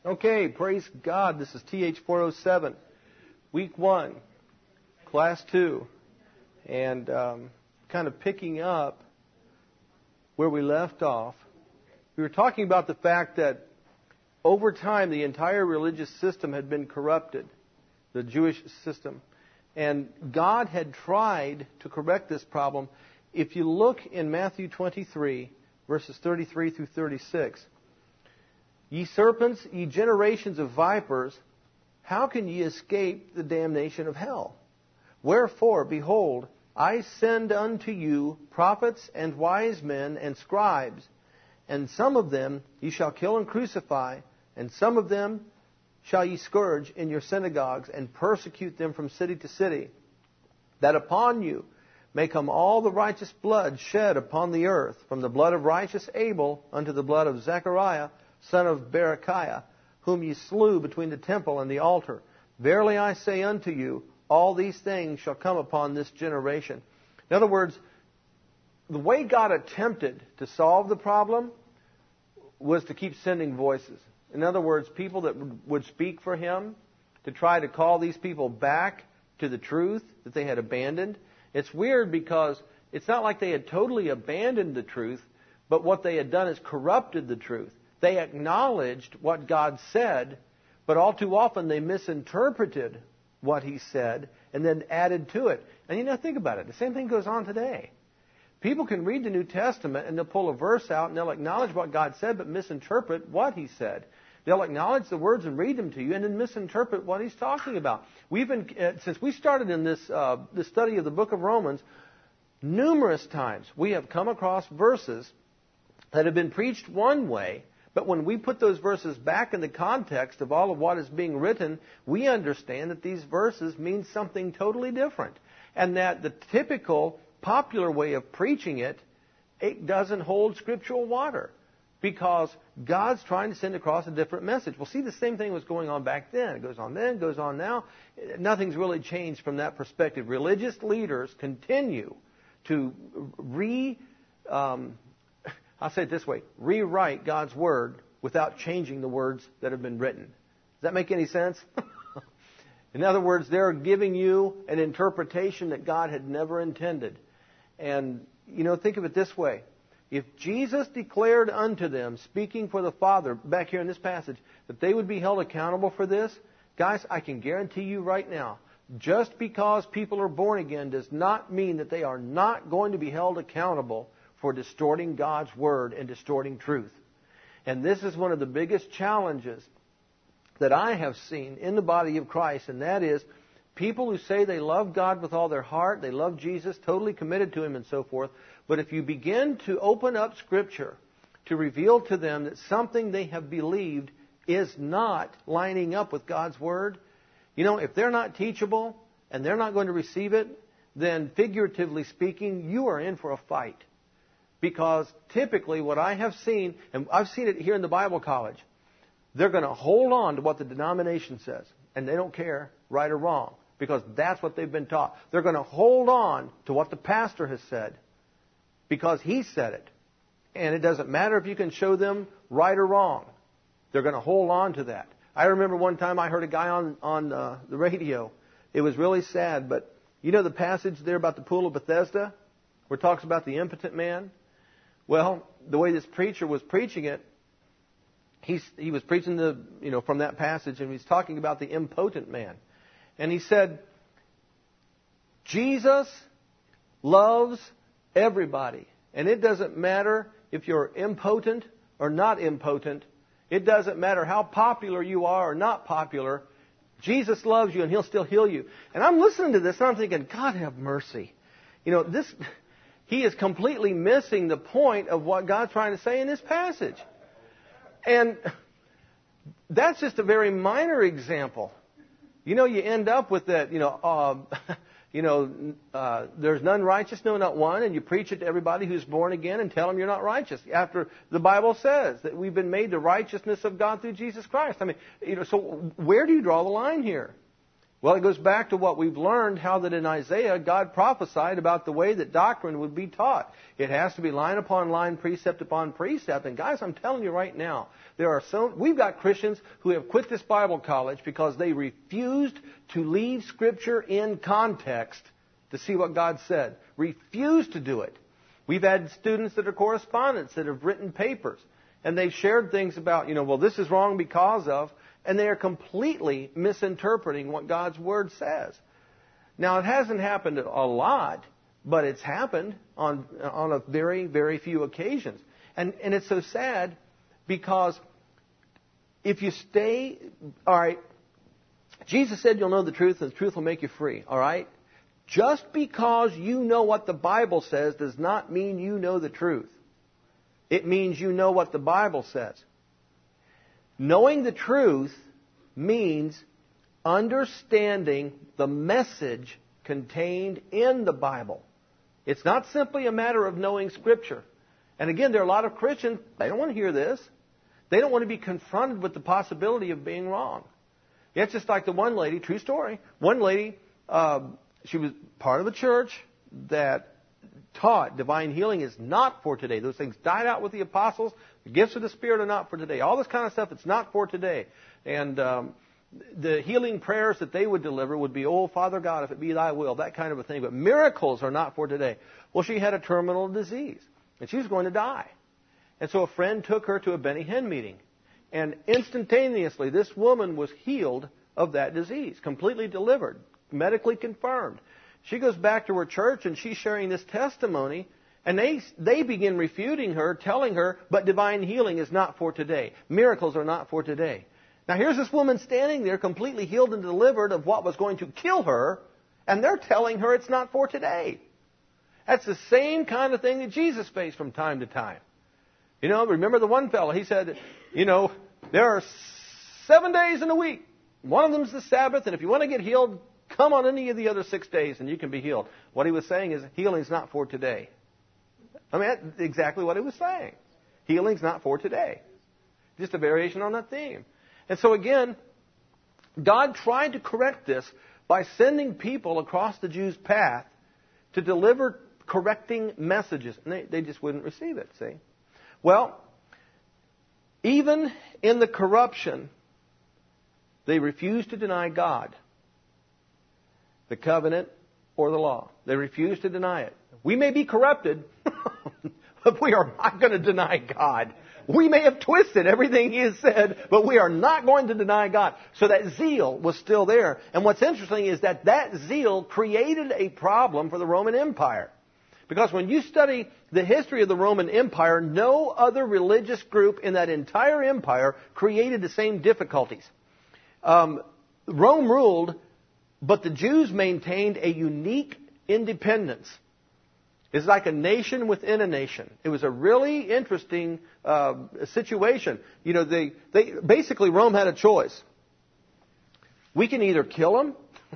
Okay, praise God. This is TH407, week 1, class 2, and kind of picking up where we left off. We were talking about the fact that over time the entire religious system had been corrupted, the Jewish system, and God had tried to correct this problem. If you look in Matthew 23, verses 33 through 36, "Ye serpents, ye generations of vipers, how can ye escape the damnation of hell? Wherefore, behold, I send unto you prophets and wise men and scribes, and some of them ye shall kill and crucify, and some of them shall ye scourge in your synagogues, and persecute them from city to city, that upon you may come all the righteous blood shed upon the earth, from the blood of righteous Abel unto the blood of Zechariah, son of Berechiah, whom ye slew between the temple and the altar. Verily I say unto you, all these things shall come upon this generation." In other words, the way God attempted to solve the problem was to keep sending voices. In other words, people that would speak for Him, to try to call these people back to the truth that they had abandoned. It's weird because it's not like they had totally abandoned the truth, but what they had done is corrupted the truth. They acknowledged what God said, but all too often they misinterpreted what He said and then added to it. And think about it. The same thing goes on today. People can read the New Testament and they'll pull a verse out and they'll acknowledge what God said but misinterpret what He said. They'll acknowledge the words and read them to you and then misinterpret what He's talking about. We've been, since we started in this study of the book of Romans, numerous times we have come across verses that have been preached one way, but when we put those verses back in the context of all of what is being written, we understand that these verses mean something totally different. And that the typical popular way of preaching it doesn't hold scriptural water. Because God's trying to send across a different message. Well, see, the same thing was going on back then. It goes on then, goes on now. Nothing's really changed from that perspective. Religious leaders continue to I'll say it this way, rewrite God's Word without changing the words that have been written. Does that make any sense? In other words, they're giving you an interpretation that God had never intended. And, think of it this way. If Jesus declared unto them, speaking for the Father, back here in this passage, that they would be held accountable for this, guys, I can guarantee you right now, just because people are born again does not mean that they are not going to be held accountable for distorting God's Word and distorting truth. And this is one of the biggest challenges that I have seen in the body of Christ, and that is people who say they love God with all their heart, they love Jesus, totally committed to Him and so forth, but if you begin to open up Scripture to reveal to them that something they have believed is not lining up with God's Word, if they're not teachable and they're not going to receive it, then figuratively speaking, you are in for a fight. Because typically what I have seen, and I've seen it here in the Bible college, they're going to hold on to what the denomination says. And they don't care, right or wrong, because that's what they've been taught. They're going to hold on to what the pastor has said because he said it. And it doesn't matter if you can show them right or wrong. They're going to hold on to that. I remember one time I heard a guy on the radio. It was really sad, but the passage there about the pool of Bethesda where it talks about the impotent man? Well, the way this preacher was preaching it, he was preaching from that passage, and he's talking about the impotent man. And he said, Jesus loves everybody. And it doesn't matter if you're impotent or not impotent. It doesn't matter how popular you are or not popular. Jesus loves you and He'll still heal you. And I'm listening to this and I'm thinking, God have mercy. He is completely missing the point of what God's trying to say in this passage. And that's just a very minor example. You end up with that, there's none righteous, no, not one, and you preach it to everybody who's born again and tell them you're not righteous. After the Bible says that we've been made the righteousness of God through Jesus Christ. So where do you draw the line here? Well, it goes back to what we've learned, how that in Isaiah, God prophesied about the way that doctrine would be taught. It has to be line upon line, precept upon precept. And guys, I'm telling you right now, we've got Christians who have quit this Bible college because they refused to leave Scripture in context to see what God said. Refused to do it. We've had students that are correspondents that have written papers, and they've shared things about, well, this is wrong because of, and they are completely misinterpreting what God's Word says. Now, it hasn't happened a lot, but it's happened on a very, very few occasions. And it's so sad because if you stay, all right, Jesus said you'll know the truth and the truth will make you free, all right? Just because you know what the Bible says does not mean you know the truth. It means you know what the Bible says. Knowing the truth means understanding the message contained in the Bible. It's not simply a matter of knowing Scripture. And again, there are a lot of Christians, they don't want to hear this. They don't want to be confronted with the possibility of being wrong. It's just like the one lady, true story, one lady, she was part of a church that taught divine healing is not for today. Those things died out with the apostles. The gifts of the Spirit are not for today. All this kind of stuff, it's not for today. And the healing prayers that they would deliver would be, oh, Father God, if it be thy will, that kind of a thing. But miracles are not for today. Well, she had a terminal disease, and she was going to die. And so a friend took her to a Benny Hinn meeting. And instantaneously, this woman was healed of that disease, completely delivered, medically confirmed. She goes back to her church, and she's sharing this testimony, and they begin refuting her, telling her, but divine healing is not for today. Miracles are not for today. Now here's this woman standing there completely healed and delivered of what was going to kill her, and they're telling her it's not for today. That's the same kind of thing that Jesus faced from time to time. Remember the one fellow, he said, there are 7 days in a week. One of them's the Sabbath, and if you want to get healed, come on any of the other 6 days and you can be healed. What he was saying is healing's not for today. I mean, that's exactly what he was saying. Healing's not for today. Just a variation on that theme. And so again, God tried to correct this by sending people across the Jews' path to deliver correcting messages. And they just wouldn't receive it, see? Well, even in the corruption, they refused to deny God, the covenant, or the law. They refused to deny it. We may be corrupted, but we are not going to deny God. We may have twisted everything He has said, but we are not going to deny God. So that zeal was still there. And what's interesting is that zeal created a problem for the Roman Empire. Because when you study the history of the Roman Empire, no other religious group in that entire empire created the same difficulties. Rome ruled, but the Jews maintained a unique independence. It's like a nation within a nation. It was a really interesting situation. They basically, Rome had a choice. We can either kill them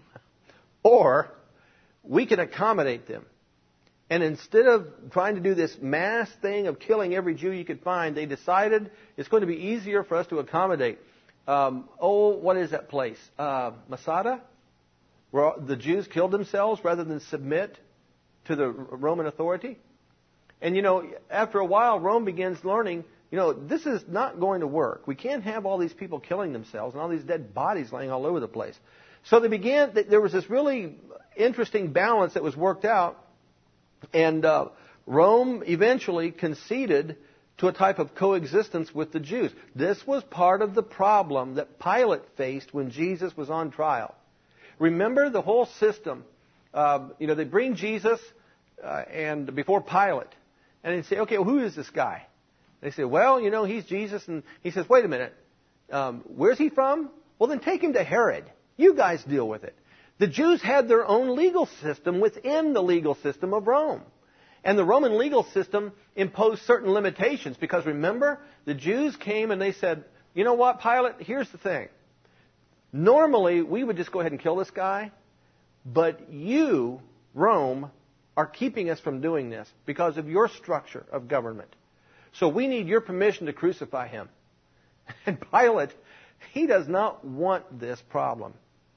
or we can accommodate them. And instead of trying to do this mass thing of killing every Jew you could find, they decided it's going to be easier for us to accommodate. What is that place? Masada? Where the Jews killed themselves rather than submit to the Roman authority. And, after a while, Rome begins learning, this is not going to work. We can't have all these people killing themselves and all these dead bodies laying all over the place. So there was this really interesting balance that was worked out. And Rome eventually conceded to a type of coexistence with the Jews. This was part of the problem that Pilate faced when Jesus was on trial. Remember the whole system. They bring Jesus and before Pilate. And they say, okay, well, who is this guy? They say, well, he's Jesus. And he says, wait a minute. Where's he from? Well, then take him to Herod. You guys deal with it. The Jews had their own legal system within the legal system of Rome. And the Roman legal system imposed certain limitations because remember, the Jews came and they said, you know what, Pilate, here's the thing. Normally, we would just go ahead and kill this guy, but you, Rome, are keeping us from doing this because of your structure of government. So we need your permission to crucify him. And Pilate, he does not want this problem.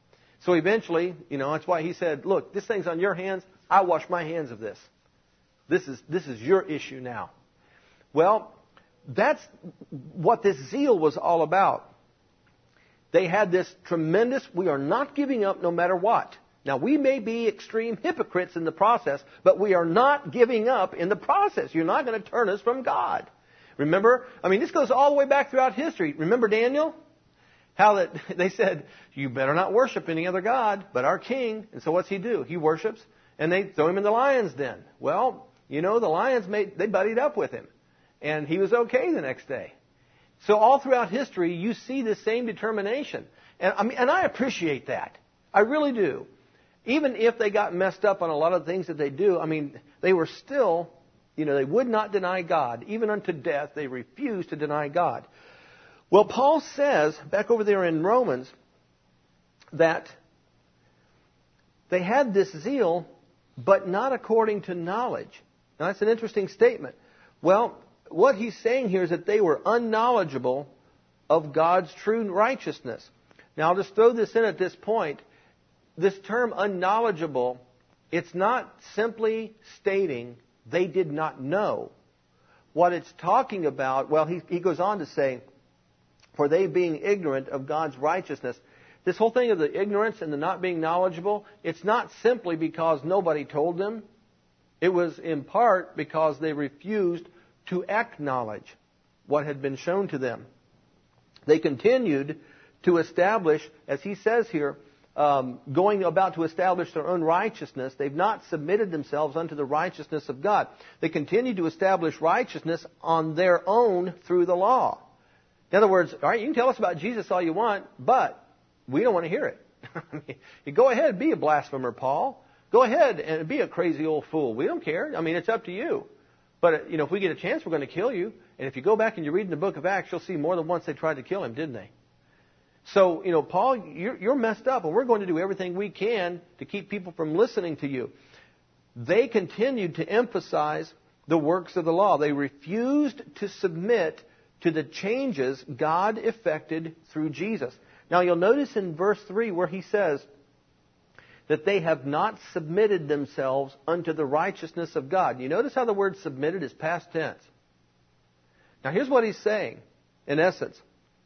So eventually, that's why he said, look, this thing's on your hands. I wash my hands of this. This is your issue now. Well, that's what this zeal was all about. They had this tremendous, we are not giving up no matter what. Now, we may be extreme hypocrites in the process, but we are not giving up in the process. You're not going to turn us from God. Remember, this goes all the way back throughout history. Remember Daniel? How that they said, you better not worship any other God but our king. And so what's he do? He worships, and they throw him in the lion's den. Well, the lions they buddied up with him. And he was okay the next day. So all throughout history, you see this same determination. And I appreciate that. I really do. Even if they got messed up on a lot of things that they do, they were still, they would not deny God. Even unto death, they refused to deny God. Well, Paul says, back over there in Romans, that they had this zeal, but not according to knowledge. Now, that's an interesting statement. Well, what he's saying here is that they were unknowledgeable of God's true righteousness. Now, I'll just throw this in at this point. This term unknowledgeable, it's not simply stating they did not know. What it's talking about, well, he goes on to say, for they being ignorant of God's righteousness. This whole thing of the ignorance and the not being knowledgeable, it's not simply because nobody told them. It was in part because they refused to acknowledge what had been shown to them. They continued to establish, as he says here, going about to establish their own righteousness. They've not submitted themselves unto the righteousness of God. They continue to establish righteousness on their own through the law. In other words, all right, you can tell us about Jesus all you want, but we don't want to hear it. You go ahead, be a blasphemer, Paul. Go ahead and be a crazy old fool. We don't care. It's up to you. But, if we get a chance, we're going to kill you. And if you go back and you read in the book of Acts, you'll see more than once they tried to kill him, didn't they? So, Paul, you're messed up, and we're going to do everything we can to keep people from listening to you. They continued to emphasize the works of the law. They refused to submit to the changes God effected through Jesus. Now, you'll notice in verse 3 where he says that they have not submitted themselves unto the righteousness of God. You notice how the word submitted is past tense. Now, here's what he's saying, in essence.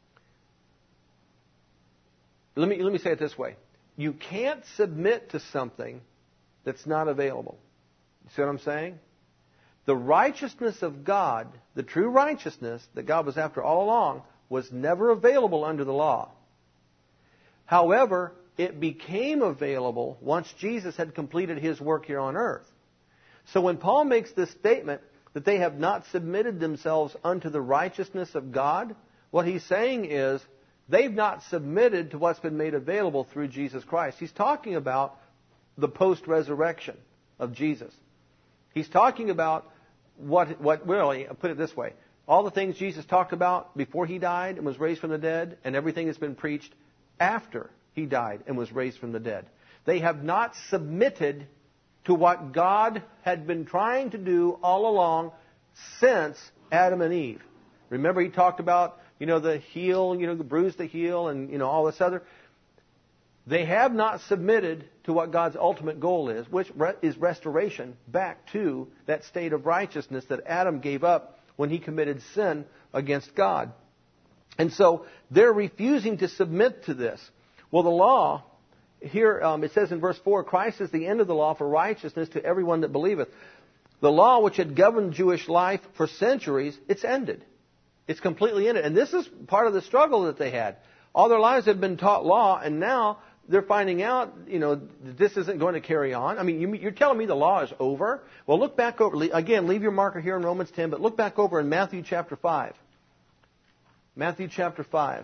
Let me say it this way. You can't submit to something that's not available. You see what I'm saying? The righteousness of God, the true righteousness that God was after all along, was never available under the law. However, it became available once Jesus had completed his work here on earth. So when Paul makes this statement that they have not submitted themselves unto the righteousness of God, what he's saying is they've not submitted to what's been made available through Jesus Christ. He's talking about the post-resurrection of Jesus. He's talking about I'll put it this way. All the things Jesus talked about before he died and was raised from the dead, and everything that's been preached after he died and was raised from the dead. They have not submitted to what God had been trying to do all along since Adam and Eve. Remember he talked about, the heel, bruise the heel and, all this other. They have not submitted to what God's ultimate goal is, which is restoration back to that state of righteousness that Adam gave up when he committed sin against God. And so they're refusing to submit to this. Well, the law, here it says in verse 4, Christ is the end of the law for righteousness to everyone that believeth. The law which had governed Jewish life for centuries, it's ended. It's completely ended. And this is part of the struggle that they had. All their lives had been taught law, and now they're finding out, this isn't going to carry on. You're telling me the law is over? Well, look back over, again, leave your marker here in Romans 10, but look back over in Matthew chapter 5. Matthew chapter 5.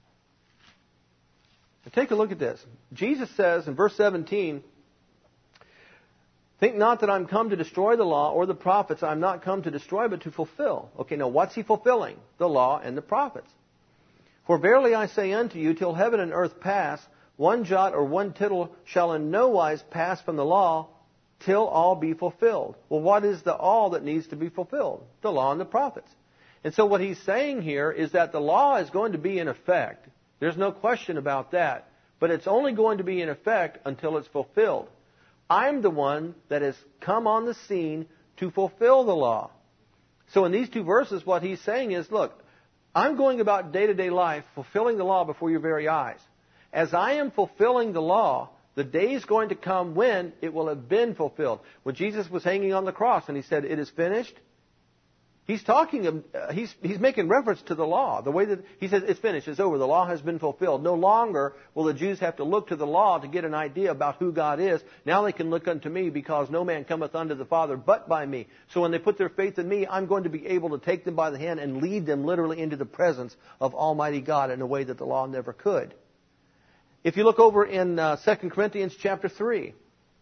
Now take a look at this. Jesus says in verse 17, think not that I'm come to destroy the law or the prophets. I'm not come to destroy, but to fulfill. Okay, now what's he fulfilling? The law and the prophets. For verily I say unto you, till heaven and earth pass, one jot or one tittle shall in no wise pass from the law till all be fulfilled. Well, what is the all that needs to be fulfilled? The law and the prophets. And so what he's saying here is that the law is going to be in effect. There's no question about that. but it's only going to be in effect until it's fulfilled. I'm the one that has come on the scene to fulfill the law. So in these two verses, what he's saying is, look, I'm going about day-to-day life fulfilling the law before your very eyes. As I am fulfilling the law, the day is going to come when it will have been fulfilled. When Jesus was hanging on the cross and he said, "It is finished," he's making reference to the law. The way that he says, "It's finished, it's over, the law has been fulfilled." No longer will the Jews have to look to the law to get an idea about who God is. Now they can look unto me, because no man cometh unto the Father but by me. So when they put their faith in me, I'm going to be able to take them by the hand and lead them literally into the presence of Almighty God in a way that the law never could. If you look over in 2 Corinthians chapter 3.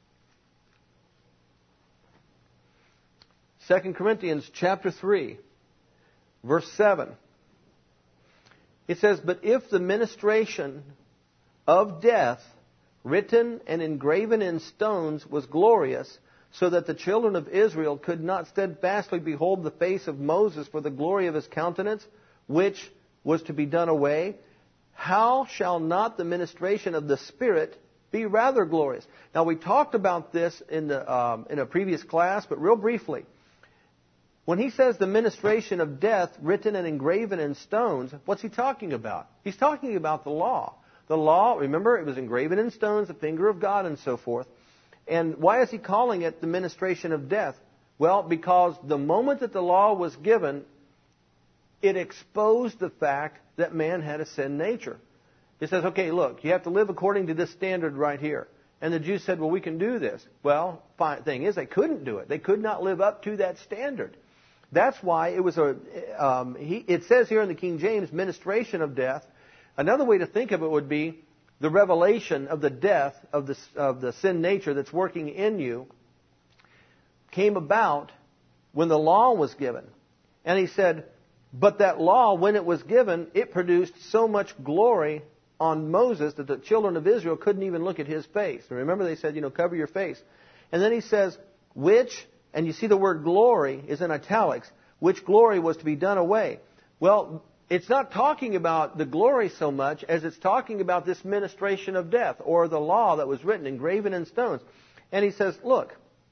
2 Corinthians chapter 3, verse 7. It says, "But if the ministration of death, written and engraven in stones, was glorious, so that the children of Israel could not steadfastly behold the face of Moses for the glory of his countenance, which was to be done away, how shall not the ministration of the Spirit be rather glorious?" Now, we talked about this in a previous class, but real briefly. When he says the ministration of death written and engraven in stones, what's he talking about? He's talking about the law. The law, remember, it was engraven in stones, the finger of God and so forth. And why is he calling it the ministration of death? Well, because the moment that the law was given, it exposed the fact that man had a sin nature. It says, okay, look, you have to live according to this standard right here. And the Jews said, well, we can do this. Well, thing is, they couldn't do it. They could not live up to that standard. That's why it was it says here in the King James, ministration of death. Another way to think of it would be the revelation of the death of the sin nature that's working in you came about when the law was given. And he said, but that law, when it was given, it produced so much glory on Moses that the children of Israel couldn't even look at his face. And remember, they said, cover your face. And then he says, which, and you see the word glory is in italics, which glory was to be done away. Well, it's not talking about the glory so much as it's talking about this ministration of death, or the law that was written, engraven in stones. And he says, look,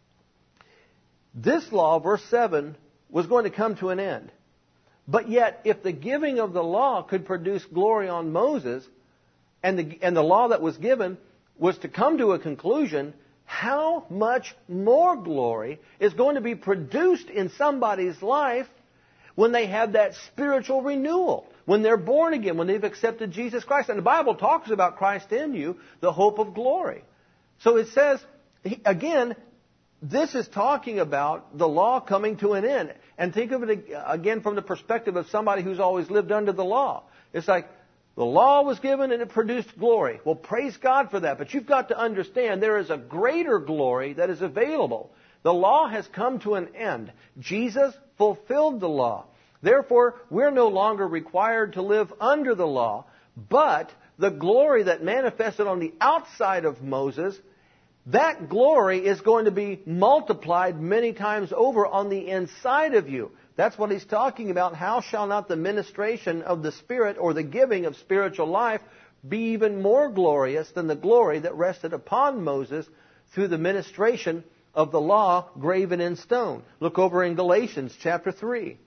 this law, verse 7, was going to come to an end. But yet, if the giving of the law could produce glory on Moses, and the law that was given was to come to a conclusion, how much more glory is going to be produced in somebody's life when they have that spiritual renewal, when they're born again, when they've accepted Jesus Christ? And the Bible talks about Christ in you, the hope of glory. So it says, again, this is talking about the law coming to an end. And think of it again from the perspective of somebody who's always lived under the law. It's like the law was given and it produced glory. Well, praise God for that. But you've got to understand there is a greater glory that is available. The law has come to an end. Jesus fulfilled the law. Therefore, we're no longer required to live under the law. But the glory that manifested on the outside of Moses, that glory is going to be multiplied many times over on the inside of you. That's what he's talking about. How shall not the ministration of the Spirit, or the giving of spiritual life, be even more glorious than the glory that rested upon Moses through the ministration of the law graven in stone? Look over in Galatians chapter 3.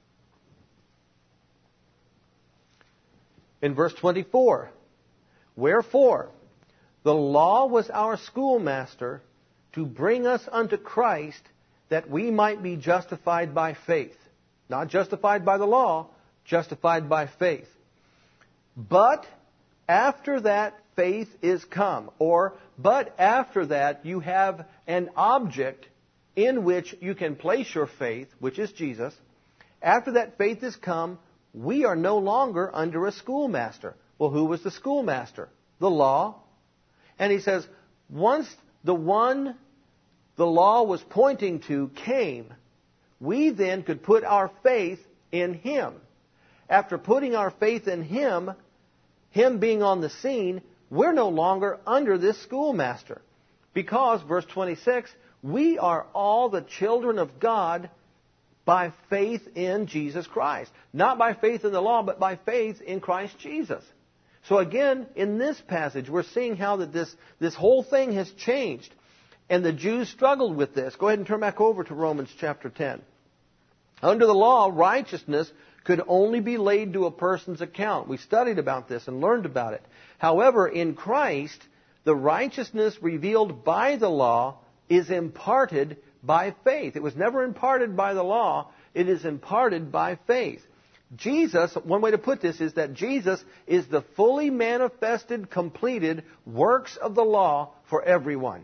In verse 24. Wherefore, the law was our schoolmaster to bring us unto Christ, that we might be justified by faith. Not justified by the law, justified by faith. But after that faith is come, but after that you have an object in which you can place your faith, which is Jesus. After that faith is come, we are no longer under a schoolmaster. Well, who was the schoolmaster? The law. And he says, once the one the law was pointing to came, we then could put our faith in Him. After putting our faith in Him, Him being on the scene, we're no longer under this schoolmaster. Because, verse 26, we are all the children of God by faith in Jesus Christ. Not by faith in the law, but by faith in Christ Jesus. So again, in this passage, we're seeing how that this whole thing has changed. And the Jews struggled with this. Go ahead and turn back over to Romans chapter 10. Under the law, righteousness could only be laid to a person's account. We studied about this and learned about it. However, in Christ, the righteousness revealed by the law is imparted by faith. It was never imparted by the law. It is imparted by faith. Jesus, one way to put this is that Jesus is the fully manifested, completed works of the law for everyone.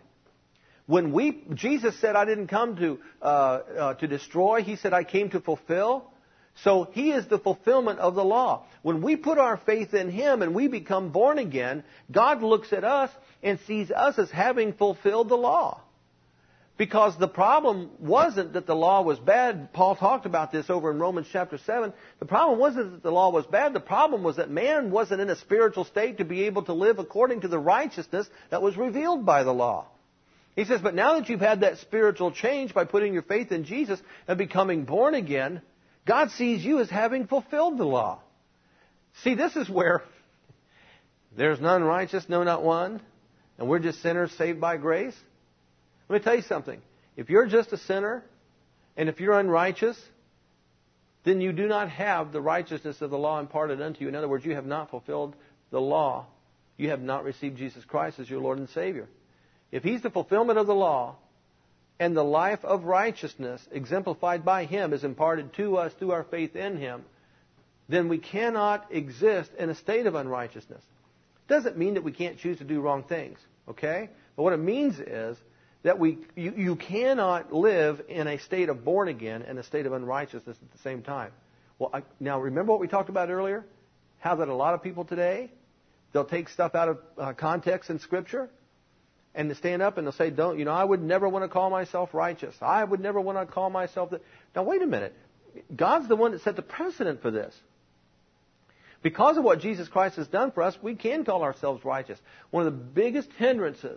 Jesus said, I didn't come to destroy. He said, I came to fulfill. So He is the fulfillment of the law. When we put our faith in Him and we become born again, God looks at us and sees us as having fulfilled the law. Because the problem wasn't that the law was bad. Paul talked about this over in Romans chapter 7. The problem wasn't that the law was bad. The problem was that man wasn't in a spiritual state to be able to live according to the righteousness that was revealed by the law. He says, but now that you've had that spiritual change by putting your faith in Jesus and becoming born again, God sees you as having fulfilled the law. See, this is where there's none righteous, no, not one, and we're just sinners saved by grace. Let me tell you something. If you're just a sinner, and if you're unrighteous, then you do not have the righteousness of the law imparted unto you. In other words, you have not fulfilled the law. You have not received Jesus Christ as your Lord and Savior. If He's the fulfillment of the law, and the life of righteousness exemplified by Him is imparted to us through our faith in Him, then we cannot exist in a state of unrighteousness. It doesn't mean that we can't choose to do wrong things, okay? But what it means is that you cannot live in a state of born again and a state of unrighteousness at the same time. Well, now remember what we talked about earlier? How that a lot of people today, they'll take stuff out of context in Scripture, and they stand up and they'll say, I would never want to call myself righteous. I would never want to call myself that. Now, wait a minute. God's the one that set the precedent for this. Because of what Jesus Christ has done for us, we can call ourselves righteous. One of the biggest hindrances,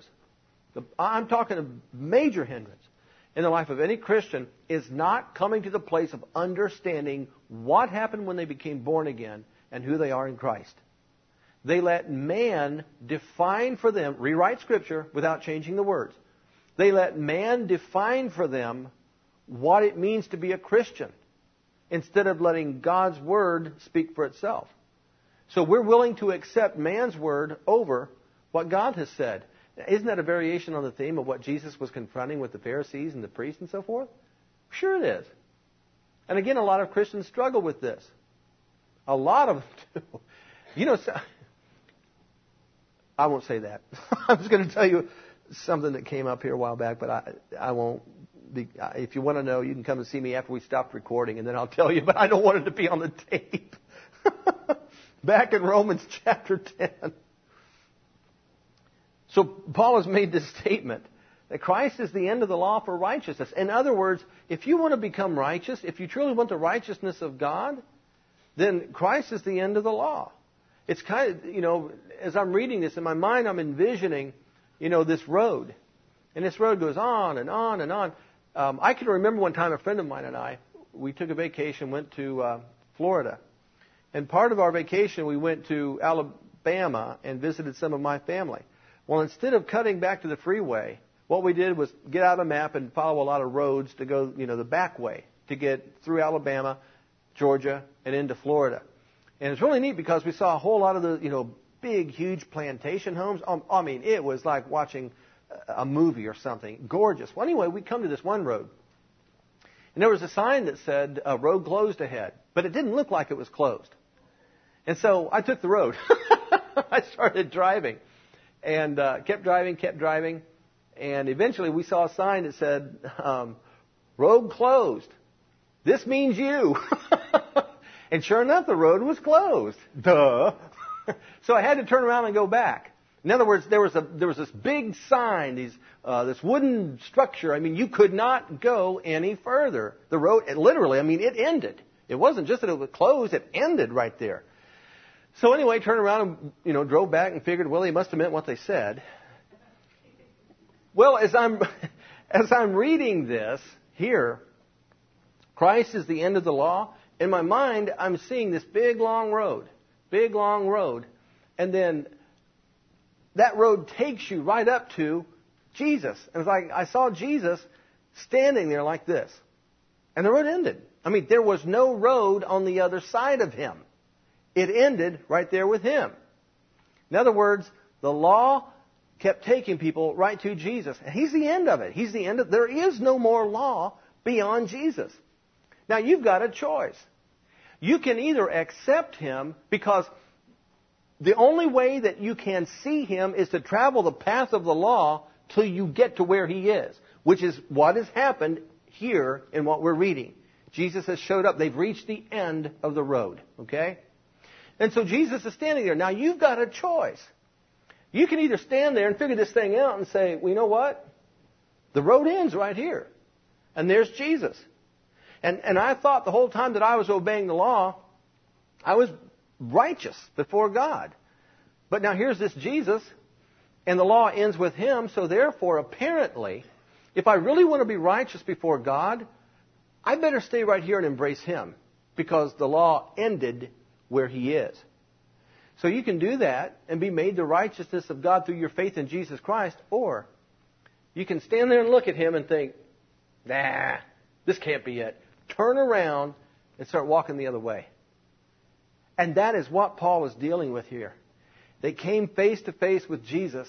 I'm talking a major hindrance in the life of any Christian, is not coming to the place of understanding what happened when they became born again and who they are in Christ. They let man define for them, rewrite Scripture without changing the words. They let man define for them what it means to be a Christian instead of letting God's Word speak for itself. So we're willing to accept man's word over what God has said. Isn't that a variation on the theme of what Jesus was confronting with the Pharisees and the priests and so forth? Sure it is. And again, a lot of Christians struggle with this. A lot of them do. I won't say that. I was going to tell you something that came up here a while back, but I won't. If you want to know, you can come and see me after we stopped recording, and then I'll tell you, but I don't want it to be on the tape. Back in Romans chapter 10. So Paul has made this statement that Christ is the end of the law for righteousness. In other words, if you want to become righteous, if you truly want the righteousness of God, then Christ is the end of the law. It's kind of, as I'm reading this, in my mind I'm envisioning, this road. And this road goes on and on and on. I can remember one time a friend of mine and I, we took a vacation, went to Florida. And part of our vacation, we went to Alabama and visited some of my family. Well, instead of cutting back to the freeway, what we did was get out a map and follow a lot of roads to go, the back way to get through Alabama, Georgia, and into Florida. And it's really neat because we saw a whole lot of the, big, huge plantation homes. It was like watching a movie or something. Gorgeous. Well, anyway, we come to this one road. And there was a sign that said, road closed ahead. But it didn't look like it was closed. And so I took the road. I started driving. And kept driving. And eventually we saw a sign that said, road closed. This means you. And sure enough, the road was closed. Duh. So I had to turn around and go back. In other words, there was this big sign, this wooden structure. You could not go any further. The road, it ended. It wasn't just that it was closed; it ended right there. So anyway, turned around and drove back and figured, well, they must have meant what they said. Well, as I'm reading this here, Christ is the end of the law. In my mind, I'm seeing this big long road, and then that road takes you right up to Jesus. And it's like I saw Jesus standing there like this. And the road ended. I mean, there was no road on the other side of him. It ended right there with him. In other words, the law kept taking people right to Jesus. And he's the end of it. He's the end of it. There is no more law beyond Jesus. Now, you've got a choice. You can either accept him, because the only way that you can see him is to travel the path of the law till you get to where he is, which is what has happened here in what we're reading. Jesus has showed up. They've reached the end of the road. Okay? And so Jesus is standing there. Now, you've got a choice. You can either stand there and figure this thing out and say, well, you know what? The road ends right here. And there's Jesus. And I thought the whole time that I was obeying the law, I was righteous before God. But now here's this Jesus, and the law ends with him. So therefore, apparently, if I really want to be righteous before God, I better stay right here and embrace him, because the law ended where he is. So you can do that and be made the righteousness of God through your faith in Jesus Christ, or you can stand there and look at him and think, nah, this can't be it. Turn around and start walking the other way. And that is what Paul is dealing with here. They came face to face with Jesus,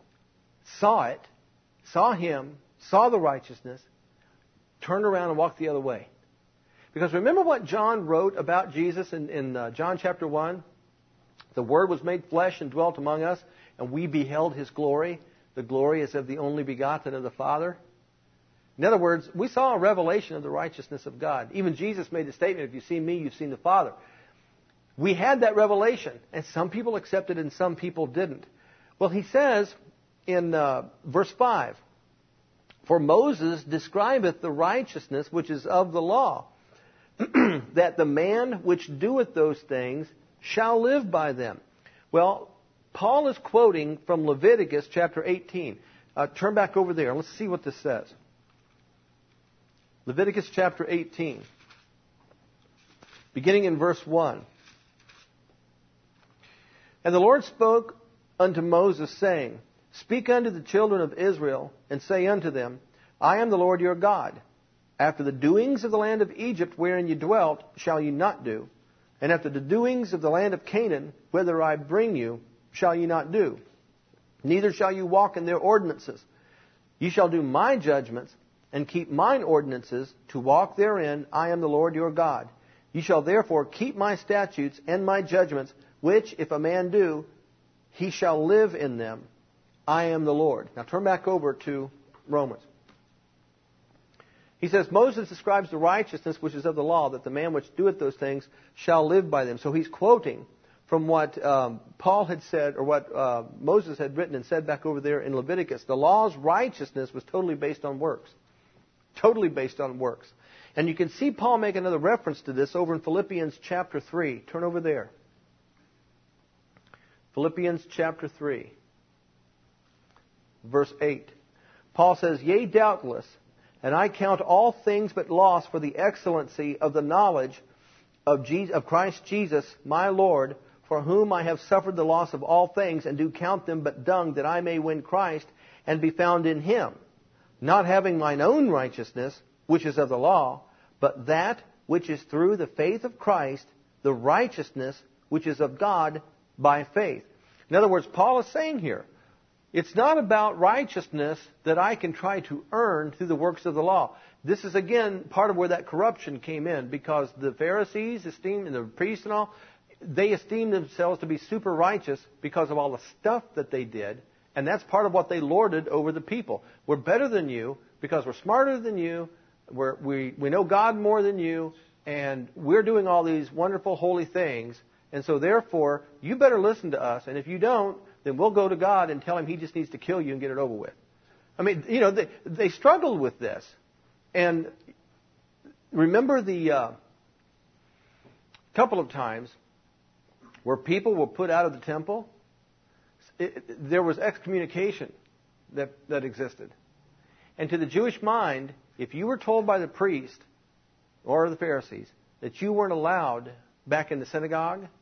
saw it, saw him, saw the righteousness, turned around and walked the other way. Because remember what John wrote about Jesus in John chapter 1? The Word was made flesh and dwelt among us, and we beheld his glory. The glory is of the only begotten of the Father. In other words, we saw a revelation of the righteousness of God. Even Jesus made the statement, if you've seen me, you've seen the Father. We had that revelation, and some people accepted it and some people didn't. Well, he says in verse 5, for Moses describeth the righteousness which is of the law, that the man which doeth those things shall live by them. Well, Paul is quoting from Leviticus chapter 18. Turn back over there. Let's see what this says. Leviticus chapter 18, beginning in verse 1. And the Lord spoke unto Moses, saying, speak unto the children of Israel, and say unto them, I am the Lord your God. After the doings of the land of Egypt wherein you dwelt shall you not do, and after the doings of the land of Canaan, whither I bring you, shall you not do. Neither shall you walk in their ordinances. Ye shall do my judgments, and keep mine ordinances, to walk therein. I am the Lord your God. Ye shall therefore keep my statutes and my judgments, which if a man do, he shall live in them. I am the Lord. Now turn back over to Romans. He says, Moses describes the righteousness which is of the law, that the man which doeth those things shall live by them. So he's quoting from what Paul had said, or what Moses had written and said back over there in Leviticus. The law's righteousness was totally based on works. Totally based on works. And you can see Paul make another reference to this over in Philippians chapter 3. Turn over there. Philippians chapter 3, verse 8. Paul says, yea, doubtless, and I count all things but loss for the excellency of the knowledge of Christ Jesus, my Lord, for whom I have suffered the loss of all things, and do count them but dung, that I may win Christ, and be found in him, not having mine own righteousness, which is of the law, but that which is through the faith of Christ, the righteousness which is of God by faith. In other words, Paul is saying here, it's not about righteousness that I can try to earn through the works of the law. This is, again, part of where that corruption came in, because the Pharisees esteemed, and the priests and all, they esteemed themselves to be super righteous because of all the stuff that they did, and that's part of what they lorded over the people. We're better than you because we're smarter than you, we know God more than you, and we're doing all these wonderful, holy things, and so therefore, you better listen to us, and if you don't, then we'll go to God and tell him he just needs to kill you and get it over with. I mean, you know, they struggled with this. And remember the couple of times where people were put out of the temple, there was excommunication that existed. And to the Jewish mind, if you were told by the priest or the Pharisees that you weren't allowed back in the synagogue,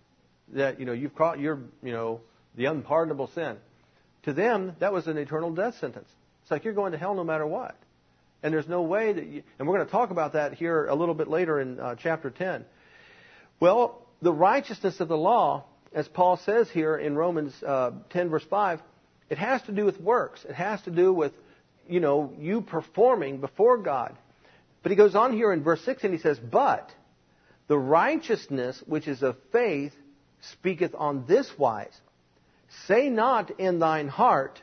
that, you're the unpardonable sin. To them, that was an eternal death sentence. It's like you're going to hell no matter what. And there's no way that and we're going to talk about that here a little bit later in chapter 10. Well, the righteousness of the law, as Paul says here in Romans 10 verse 5, it has to do with works. It has to do with, you performing before God. But he goes on here in verse 6 and he says, but the righteousness which is of faith speaketh on this wise. Say not in thine heart,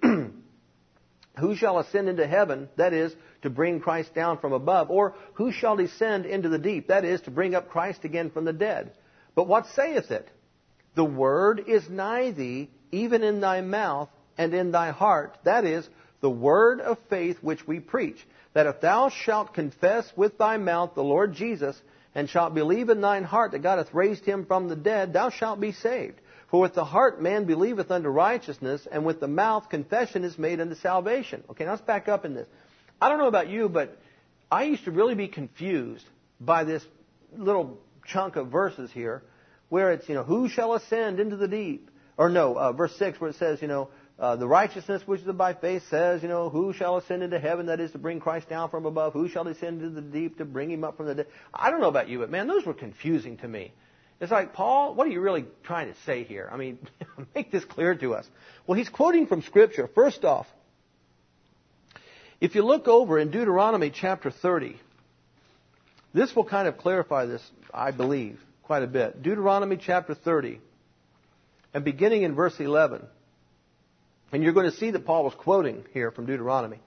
who shall ascend into heaven, that is, to bring Christ down from above, or who shall descend into the deep, that is, to bring up Christ again from the dead. But what saith it? The word is nigh thee, even in thy mouth and in thy heart, that is, the word of faith which we preach, that if thou shalt confess with thy mouth the Lord Jesus, and shalt believe in thine heart that God hath raised him from the dead, thou shalt be saved. For with the heart man believeth unto righteousness, and with the mouth confession is made unto salvation. Okay, now let's back up in this. I don't know about you, but I used to really be confused by this little chunk of verses here, where it's, who shall ascend into the deep? Or no, verse 6 where it says, the righteousness which is by faith says, who shall ascend into heaven, that is to bring Christ down from above? Who shall descend into the deep to bring him up from the dead? I don't know about you, but man, those were confusing to me. It's like, Paul, what are you really trying to say here? I mean, make this clear to us. Well, he's quoting from Scripture. First off, if you look over in Deuteronomy chapter 30, this will kind of clarify this, I believe, quite a bit. Deuteronomy chapter 30, and beginning in verse 11. And you're going to see that Paul was quoting here from Deuteronomy.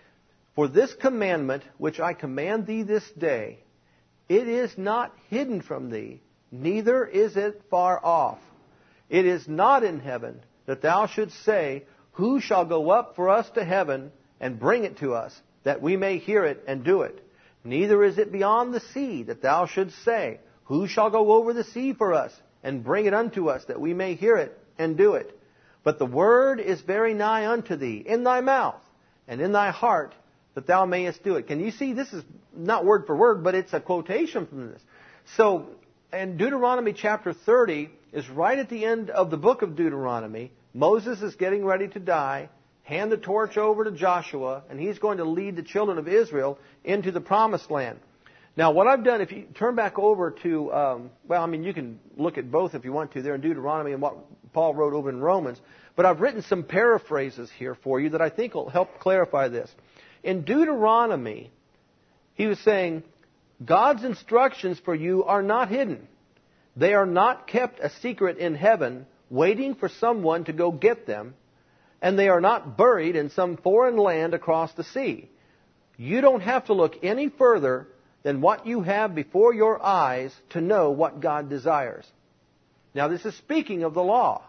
For this commandment which I command thee this day, it is not hidden from thee, neither is it far off. It is not in heaven, that thou shouldst say, who shall go up for us to heaven and bring it to us, that we may hear it and do it? Neither is it beyond the sea, that thou shouldst say, who shall go over the sea for us and bring it unto us, that we may hear it and do it? But the word is very nigh unto thee, in thy mouth and in thy heart, that thou mayest do it. Can you see, this is not word for word, but it's a quotation from this. So, and Deuteronomy chapter 30 is right at the end of the book of Deuteronomy. Moses is getting ready to die, hand the torch over to Joshua, and he's going to lead the children of Israel into the promised land. Now, what I've done, if you turn back over to, you can look at both if you want to there in Deuteronomy and what Paul wrote over in Romans, but I've written some paraphrases here for you that I think will help clarify this. In Deuteronomy, he was saying, God's instructions for you are not hidden. They are not kept a secret in heaven, waiting for someone to go get them, and they are not buried in some foreign land across the sea. You don't have to look any further than what you have before your eyes to know what God desires. Now, this is speaking of the law.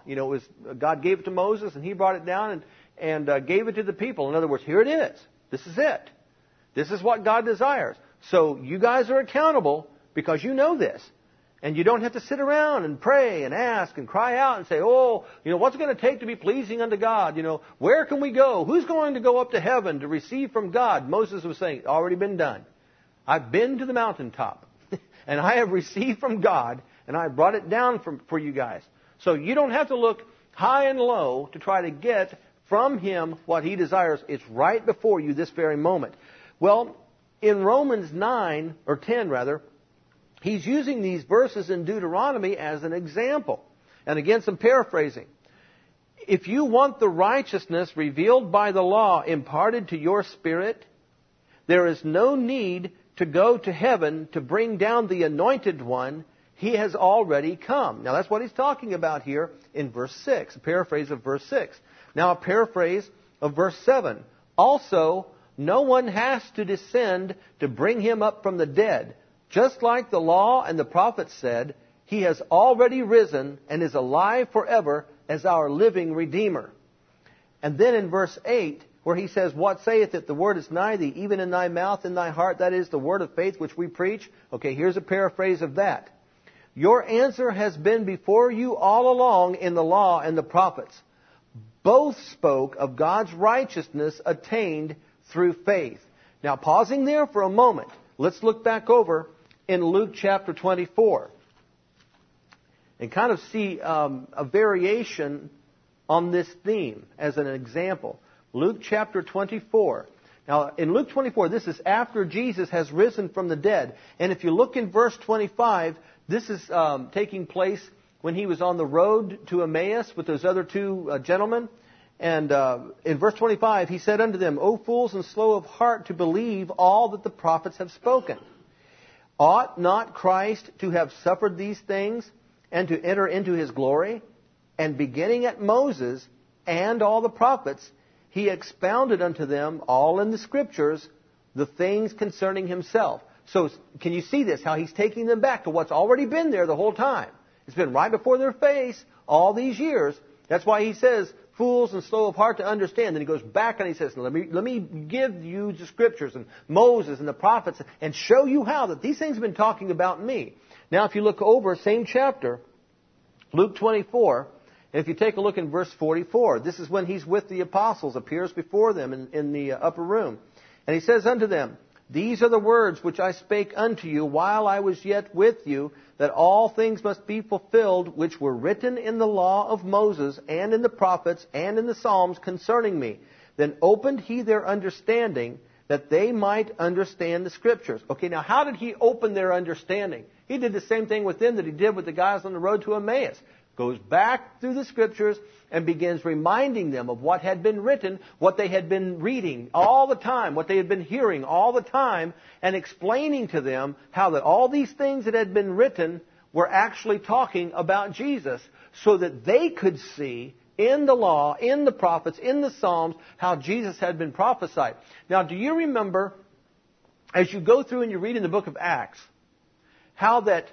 God gave it to Moses, and he brought it down and gave it to the people. In other words, here it is. This is it. This is what God desires. So you guys are accountable because you know this. And you don't have to sit around and pray and ask and cry out and say, what's it going to take to be pleasing unto God? Where can we go? Who's going to go up to heaven to receive from God? Moses was saying, it's already been done. I've been to the mountaintop and I have received from God and I brought it down for you guys. So you don't have to look high and low to try to get from Him what He desires. It's right before you this very moment. Well, in Romans 9, or 10 rather, he's using these verses in Deuteronomy as an example. And again, some paraphrasing. If you want the righteousness revealed by the law imparted to your spirit, there is no need to go to heaven to bring down the Anointed One. He has already come. Now that's what he's talking about here in verse 6, a paraphrase of verse 6. Now a paraphrase of verse 7. Also, no one has to descend to bring him up from the dead. Just like the law and the prophets said, He has already risen and is alive forever as our living Redeemer. And then in verse 8, where he says, what saith it? The word is nigh thee, even in thy mouth, in thy heart. That is the word of faith which we preach. Okay, here's a paraphrase of that. Your answer has been before you all along in the law and the prophets. Both spoke of God's righteousness attained through faith. Now, pausing there for a moment, let's look back over in Luke chapter 24. and kind of see a variation on this theme as an example. Luke chapter 24. Now, in Luke 24, this is after Jesus has risen from the dead. And if you look in verse 25, this is taking place when he was on the road to Emmaus with those other two gentlemen. And in verse 25, he said unto them, O fools and slow of heart to believe all that the prophets have spoken. Ought not Christ to have suffered these things and to enter into his glory? And beginning at Moses and all the prophets, he expounded unto them all in the Scriptures the things concerning himself. So can you see this, how he's taking them back to what's already been there the whole time? It's been right before their face all these years. That's why he says, fools and slow of heart to understand. Then he goes back and he says, let me give you the Scriptures and Moses and the prophets and show you how that these things have been talking about me. Now if you look over, same chapter, Luke 24, and if you take a look in verse 44, this is when he's with the apostles, appears before them in the upper room. And he says unto them, These are the words which I spake unto you while I was yet with you, that all things must be fulfilled which were written in the law of Moses and in the prophets and in the Psalms concerning me. Then opened he their understanding that they might understand the Scriptures. Okay, now how did he open their understanding? He did the same thing with them that he did with the guys on the road to Emmaus. Goes back through the Scriptures and begins reminding them of what had been written, what they had been reading all the time, what they had been hearing all the time, and explaining to them how that all these things that had been written were actually talking about Jesus, so that they could see in the law, in the prophets, in the Psalms, how Jesus had been prophesied. Now, do you remember, as you go through and you read in the book of Acts, how that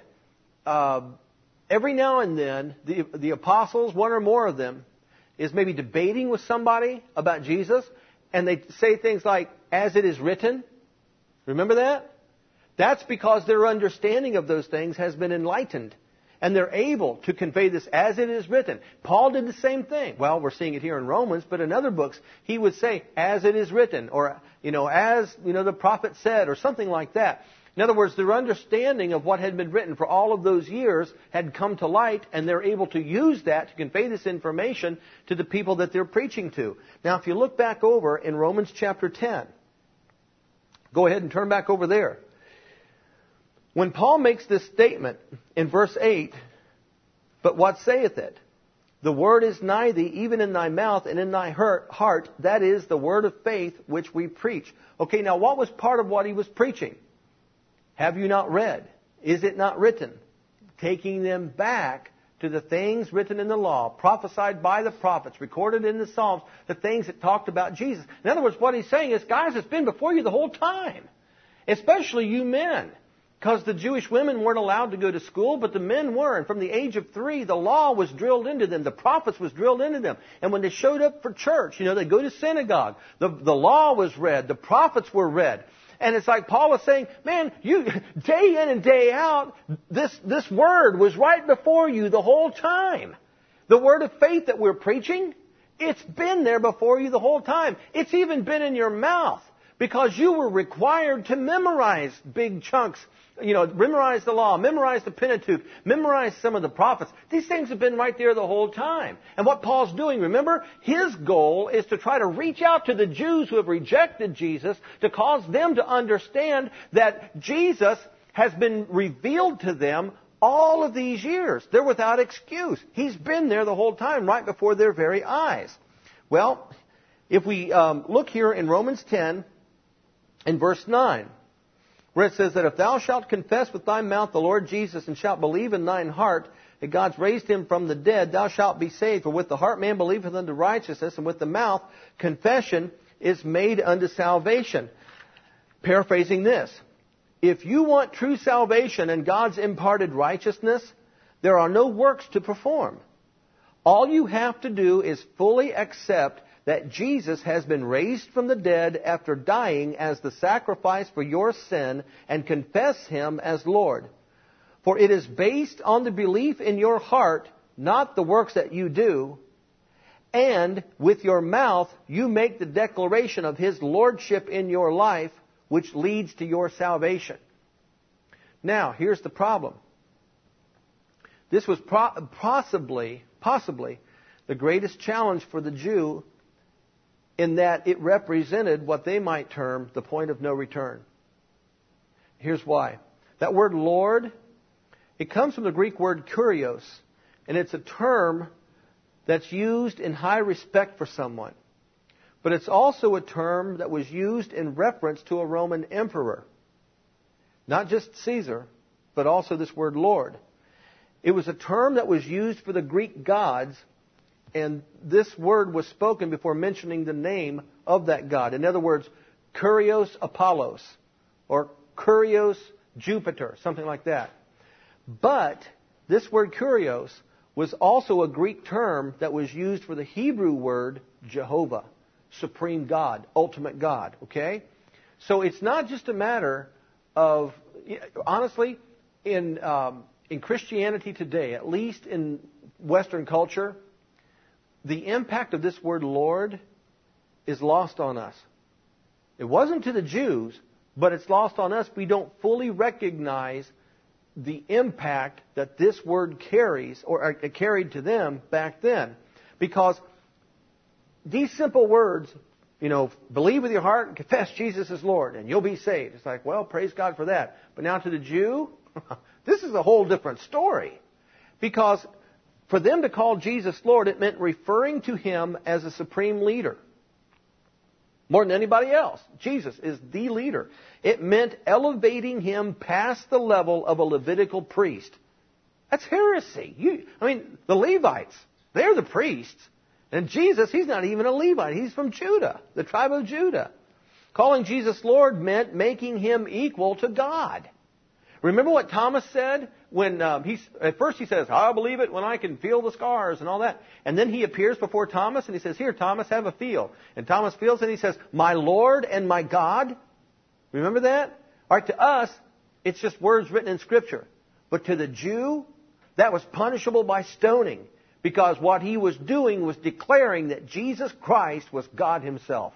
every now and then, the apostles, one or more of them, is maybe debating with somebody about Jesus, and they say things like, as it is written. Remember that? That's because their understanding of those things has been enlightened, and they're able to convey this as it is written. Paul did the same thing. Well, we're seeing it here in Romans, but in other books, he would say, as it is written, or, as, the prophet said, or something like that. In other words, their understanding of what had been written for all of those years had come to light, and they're able to use that to convey this information to the people that they're preaching to. Now, if you look back over in Romans chapter 10, go ahead and turn back over there. When Paul makes this statement in verse 8, but what saith it? The word is nigh thee, even in thy mouth and in thy heart, that is the word of faith which we preach. Okay, now what was part of what he was preaching? Have you not read? Is it not written? Taking them back to the things written in the law, prophesied by the prophets, recorded in the Psalms, the things that talked about Jesus. In other words, what he's saying is, guys, it's been before you the whole time. Especially you men. Because the Jewish women weren't allowed to go to school, but the men were. And from the age of 3, the law was drilled into them. The prophets was drilled into them. And when they showed up for church, they go to synagogue. The law was read. The prophets were read. And it's like Paul is saying, man, you day in and day out, this word was right before you the whole time. The word of faith that we're preaching, it's been there before you the whole time. It's even been in your mouth because you were required to memorize big chunks. Memorize the law, memorize the Pentateuch, memorize some of the prophets. These things have been right there the whole time. And what Paul's doing, remember, his goal is to try to reach out to the Jews who have rejected Jesus to cause them to understand that Jesus has been revealed to them all of these years. They're without excuse. He's been there the whole time, right before their very eyes. Well, if we look here in Romans 10, in verse 9, where it says that if thou shalt confess with thy mouth the Lord Jesus and shalt believe in thine heart that God's raised him from the dead, thou shalt be saved. For with the heart man believeth unto righteousness, and with the mouth confession is made unto salvation. Paraphrasing this, if you want true salvation and God's imparted righteousness, there are no works to perform. All you have to do is fully accept that Jesus has been raised from the dead after dying as the sacrifice for your sin, and confess him as Lord. For it is based on the belief in your heart, not the works that you do, and with your mouth you make the declaration of his lordship in your life, which leads to your salvation. Now, here's the problem. This was possibly the greatest challenge for the Jew, in that it represented what they might term the point of no return. Here's why. That word Lord, it comes from the Greek word kurios, and it's a term that's used in high respect for someone. But it's also a term that was used in reference to a Roman emperor. Not just Caesar, but also this word Lord. It was a term that was used for the Greek gods, and this word was spoken before mentioning the name of that god. In other words, Kurios Apollos, or Kurios Jupiter, something like that. But this word Kurios was also a Greek term that was used for the Hebrew word Jehovah, supreme God, ultimate God. Okay? So it's not just a matter of, honestly, in Christianity today, at least in Western culture, the impact of this word Lord is lost on us. It wasn't to the Jews, but it's lost on us. We don't fully recognize the impact that this word carries, or carried to them back then. Because these simple words, believe with your heart and confess Jesus is Lord, and you'll be saved. It's like, well, praise God for that. But now to the Jew, this is a whole different story. Because for them to call Jesus Lord, it meant referring to Him as a supreme leader. More than anybody else. Jesus is the leader. It meant elevating Him past the level of a Levitical priest. That's heresy. The Levites, they're the priests. And Jesus, He's not even a Levite. He's from Judah, the tribe of Judah. Calling Jesus Lord meant making Him equal to God. Remember what Thomas said when at first he says, I'll believe it when I can feel the scars and all that. And then He appears before Thomas and He says, here, Thomas, have a feel. And Thomas feels and he says, my Lord and my God. Remember that? All right, to us, it's just words written in Scripture. But to the Jew, that was punishable by stoning. Because what he was doing was declaring that Jesus Christ was God Himself.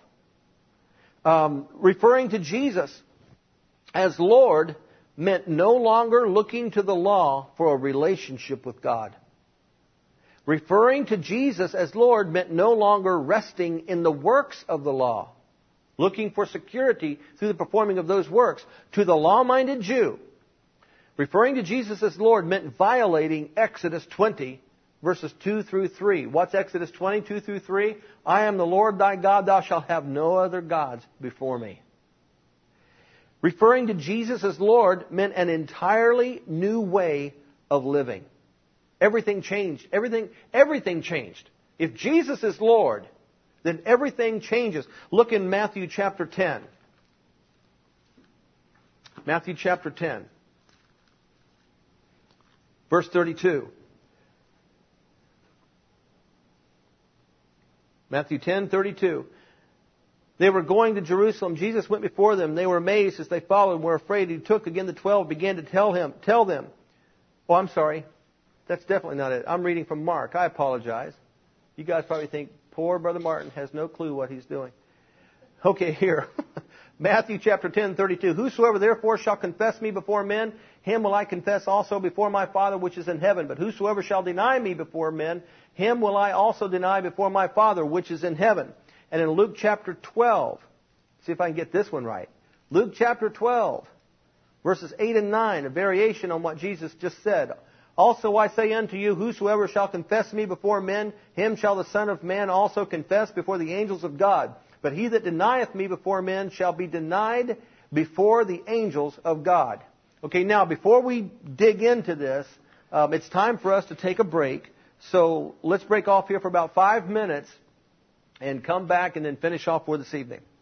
Referring to Jesus as Lord meant no longer looking to the law for a relationship with God. Referring to Jesus as Lord meant no longer resting in the works of the law, looking for security through the performing of those works. To the law-minded Jew, referring to Jesus as Lord meant violating Exodus 20, verses 2 through 3. What's Exodus 20, 2 through 3? I am the Lord thy God, thou shalt have no other gods before me. Referring to Jesus as Lord meant an entirely new way of living. Everything changed. Everything changed. If Jesus is Lord, then everything changes. Look in Matthew chapter 10. Matthew chapter 10. Verse 32. Matthew 10:32. They were going to Jerusalem. Jesus went before them. They were amazed as they followed and were afraid. He took again the 12, began to tell them. Oh, I'm sorry. That's definitely not it. I'm reading from Mark. I apologize. You guys probably think, poor Brother Martin has no clue what he's doing. Okay, here. Matthew chapter 10:32. Whosoever therefore shall confess me before men, him will I confess also before my Father which is in heaven. But whosoever shall deny me before men, him will I also deny before my Father which is in heaven. And in Luke chapter 12, see if I can get this one right. Luke chapter 12, verses 8 and 9, a variation on what Jesus just said. Also I say unto you, whosoever shall confess me before men, him shall the Son of Man also confess before the angels of God. But he that denieth me before men shall be denied before the angels of God. Okay, now before we dig into this, it's time for us to take a break. So let's break off here for about 5 minutes and come back and then finish off for this evening.